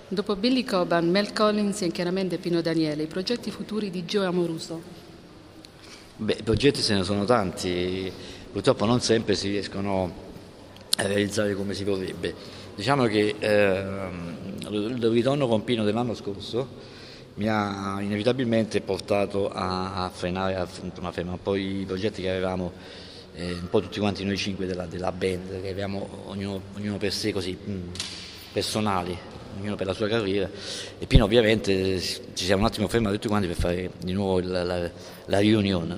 Dopo Billy Coban, Mel Collins e chiaramente Pino Daniele, i progetti futuri di Gio Amoruso? Beh, i progetti ce ne sono tanti, purtroppo non sempre si riescono a realizzare come si vorrebbe. Diciamo che il ritorno con Pino dell'anno scorso mi ha inevitabilmente portato a frenare un po' i progetti che avevamo, un po' tutti quanti noi cinque della band, che avevamo ognuno per sé così, personali, ognuno per la sua carriera, e Pino ovviamente ci siamo un attimo fermati tutti quanti per fare di nuovo la reunion,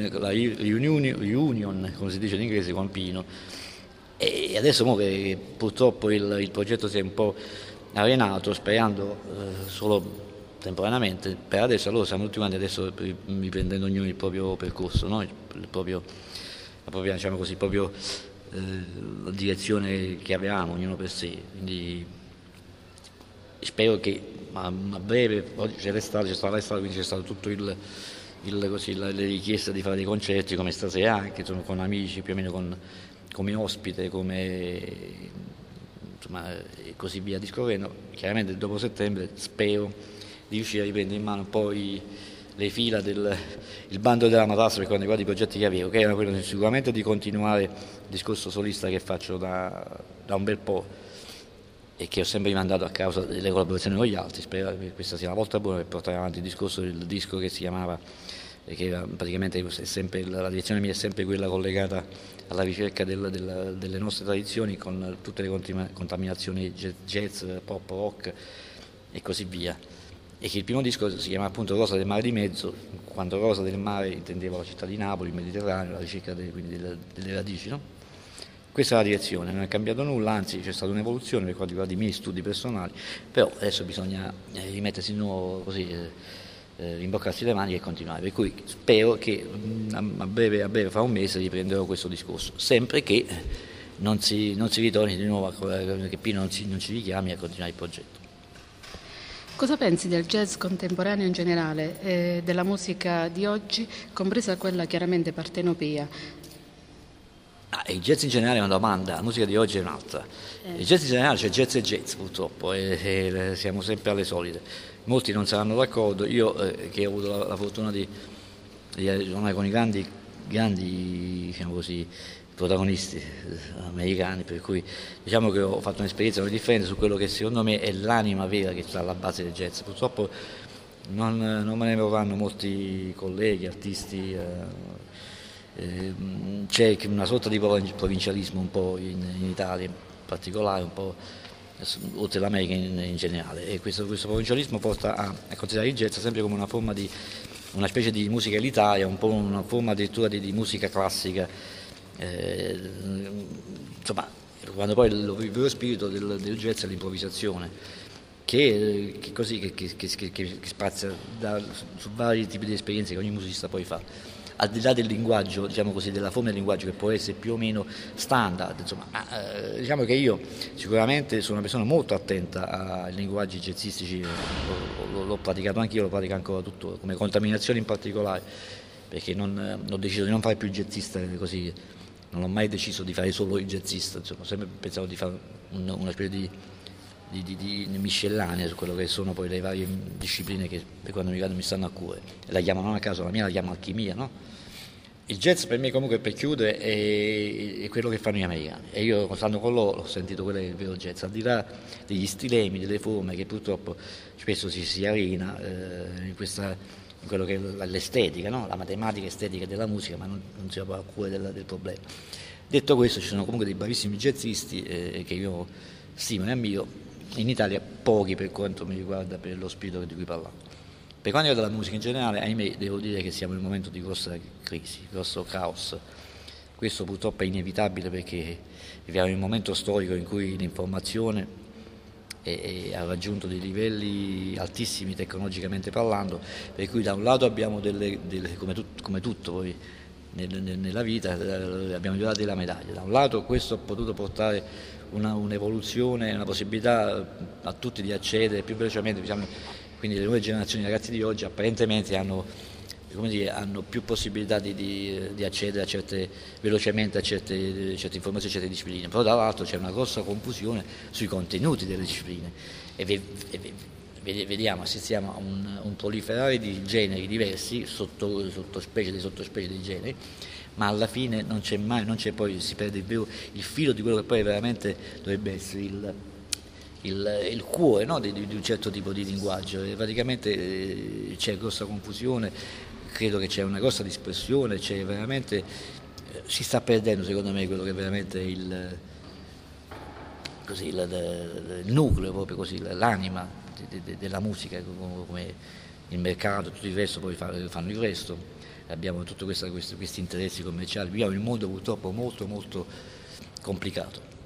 come si dice in inglese, con Pino. E adesso che purtroppo il progetto si è un po' arenato, sperando solo temporaneamente, per adesso allora siamo tutti quanti adesso riprendendo ognuno il proprio percorso, no? La propria, diciamo così, proprio la direzione che avevamo, ognuno per sé. Quindi spero che a breve, oggi c'è l'estate, quindi c'è stato tutto le richieste di fare dei concerti come stasera anche, insomma, con amici, più o meno come ospite, insomma, e così via discorrendo. Chiaramente dopo settembre spero di riuscire a riprendere in mano un po' le fila il bando della matassa per quanto riguarda i progetti che avevo, che era quello sicuramente di continuare il discorso solista che faccio da un bel po' e che ho sempre rimandato a causa delle collaborazioni con gli altri. Spero che questa sia la volta buona per portare avanti il discorso del disco che si chiamava, che era praticamente è sempre, la direzione mia è sempre quella collegata alla ricerca delle nostre tradizioni, con tutte le contaminazioni jazz, pop, rock e così via. E che il primo disco si chiama appunto Rosa del mare di mezzo, quando Rosa del mare intendevo la città di Napoli, il Mediterraneo, la ricerca delle radici, no? Questa è la direzione, non è cambiato nulla, anzi c'è stata un'evoluzione per quanto riguarda i miei studi personali, però adesso bisogna rimettersi di nuovo così, rimboccarsi le mani e continuare, per cui spero che a breve, fra un mese riprenderò questo discorso, sempre che non si ritorni di nuovo, che Pino non ci richiami a continuare il progetto. Cosa pensi del jazz contemporaneo in generale e della musica di oggi, compresa quella chiaramente partenopea? Il jazz in generale è una domanda, la musica di oggi è un'altra. Il jazz in generale c'è jazz e jazz purtroppo, e siamo sempre alle solite. Molti non saranno d'accordo, io che ho avuto la fortuna di suonare con i grandi, diciamo così, protagonisti americani, per cui diciamo che ho fatto un'esperienza molto differente su quello che secondo me è l'anima vera che sta alla base del jazz. Purtroppo non me ne vorranno molti colleghi, artisti. C'è una sorta di provincialismo un po' in Italia in particolare, un po' oltre l'America in generale, e questo provincialismo porta a considerare il jazz sempre come una specie di musica elitaria, un po' una forma addirittura di musica classica, insomma, quando poi il vero spirito del jazz è l'improvvisazione, che spazia su vari tipi di esperienze che ogni musicista poi fa, al di là del linguaggio, diciamo così, della forma del linguaggio che può essere più o meno standard, insomma, diciamo che io sicuramente sono una persona molto attenta ai linguaggi jazzistici, l'ho praticato anch'io, lo pratico ancora tuttora, come contaminazione in particolare, perché ho deciso di non fare più il jazzista così, non ho mai deciso di fare solo il jazzista, insomma, ho sempre pensato di fare una specie di miscellanea su quello che sono poi le varie discipline che per quanto mi riguarda mi stanno a cuore, e la chiamano a caso, la mia la chiamo alchimia, no? Il jazz per me comunque, per chiudere, è quello che fanno gli americani, e io stando con loro ho sentito quello che è il vero jazz, al di là degli stilemi, delle forme che purtroppo spesso si arena in quello che è l'estetica, no? La matematica estetica della musica, ma non si va a cuore del problema. Detto questo, ci sono comunque dei bravissimi jazzisti che io stimo e ammiro. In Italia pochi per quanto mi riguarda, per lo spirito di cui parlavo. Per quanto riguarda la musica in generale, ahimè, devo dire che siamo in un momento di grossa crisi, grosso caos. Questo purtroppo è inevitabile perché viviamo in un momento storico in cui l'informazione ha raggiunto dei livelli altissimi tecnologicamente parlando, per cui da un lato abbiamo come tutto poi nella vita, abbiamo due lati della medaglia. Da un lato questo ha potuto portare un'evoluzione, una possibilità a tutti di accedere più velocemente, diciamo, quindi le nuove generazioni di ragazzi di oggi apparentemente hanno più possibilità di accedere velocemente a certe informazioni, a certe discipline, però dall'altro c'è una grossa confusione sui contenuti delle discipline, vediamo, assistiamo a un proliferare di generi diversi, sottospecie di sottospecie di generi, ma alla fine non c'è mai, poi si perde il filo di quello che poi veramente dovrebbe essere il cuore, no, di un certo tipo di linguaggio. E praticamente c'è grossa confusione, credo che c'è una grossa dispersione, c'è veramente, si sta perdendo secondo me quello che è veramente il nucleo, proprio così, l'anima della musica, come il mercato, tutto il resto poi fanno il resto. Abbiamo tutti questi interessi commerciali, viviamo in un mondo purtroppo molto molto complicato.